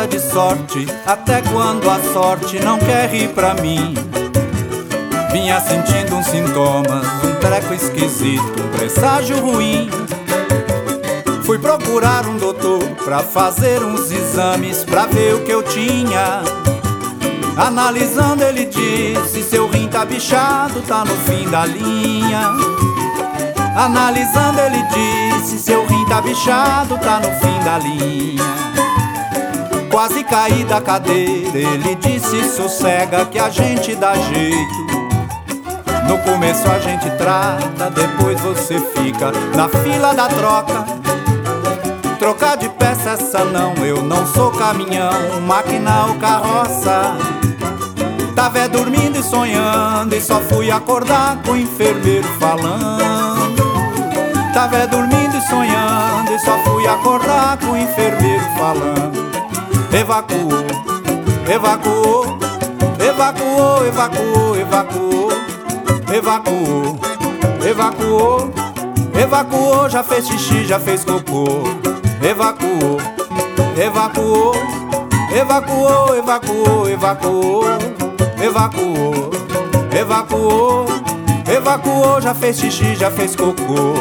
nada de sorte, até quando a sorte não quer rir pra mim. Vinha sentindo uns sintomas, um treco esquisito, um presságio ruim. Fui procurar um doutor pra fazer uns exames, pra ver o que eu tinha. Analisando ele disse, seu rim tá bichado, tá no fim da linha. Analisando ele disse, seu rim tá bichado, tá no fim da linha. Quase caí da cadeira, ele disse, sossega que a gente dá jeito. No começo a gente trata, depois você fica na fila da troca. Trocar de peça essa não, eu não sou caminhão, máquina ou carroça. Tava dormindo e sonhando e só fui acordar com o enfermeiro falando. Tava dormindo e sonhando e só fui acordar com o enfermeiro falando. Evacuou, evacuou, evacuou, evacuou, evacuou, evacuou, evacuou, evacuou, já fez xixi, já fez cocô. Evacuou, evacuou, evacuou, evacuou, evacuou, evacuou, evacuou, evacuou, já fez xixi, já fez cocô.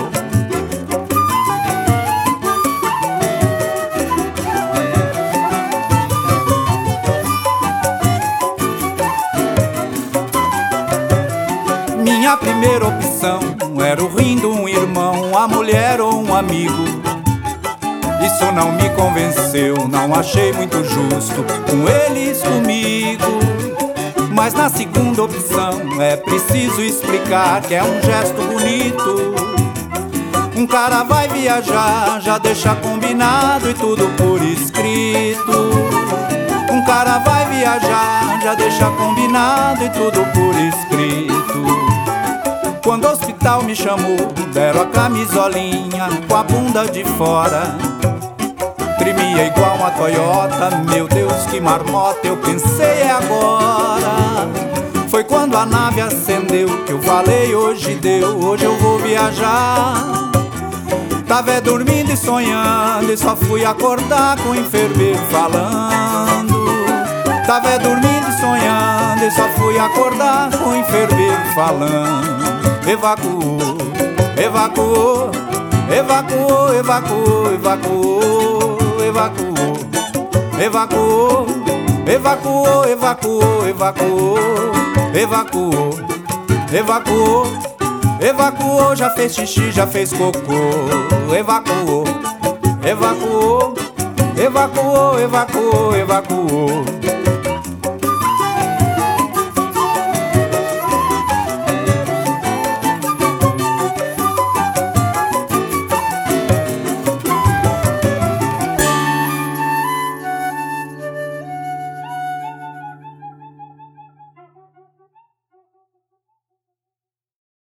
Minha primeira opção era o rim de um irmão, a mulher ou um amigo. Isso não me convenceu, não achei muito justo com eles comigo. Mas na segunda opção é preciso explicar que é um gesto bonito. Um cara vai viajar, já deixa combinado e tudo por escrito. Um cara vai viajar, já deixa combinado e tudo por escrito. Quando o hospital me chamou, deram a camisolinha com a bunda de fora. Tremia igual uma Toyota, meu Deus que marmota, eu pensei é agora. Foi quando a nave acendeu que eu falei hoje deu, hoje eu vou viajar. Tava dormindo e sonhando e só fui acordar com o enfermeiro falando. Tava dormindo e sonhando e só fui acordar com o enfermeiro falando. Evacuou, evacuou, evacuou, evacuou, evacuou, evacuou, evacuou, evacuou, evacuou, evacuou, evacuou, evacuou, evacuou, já fez xixi, já fez cocô. Evacuou, evacuou, evacuou, evacuou, evacuou.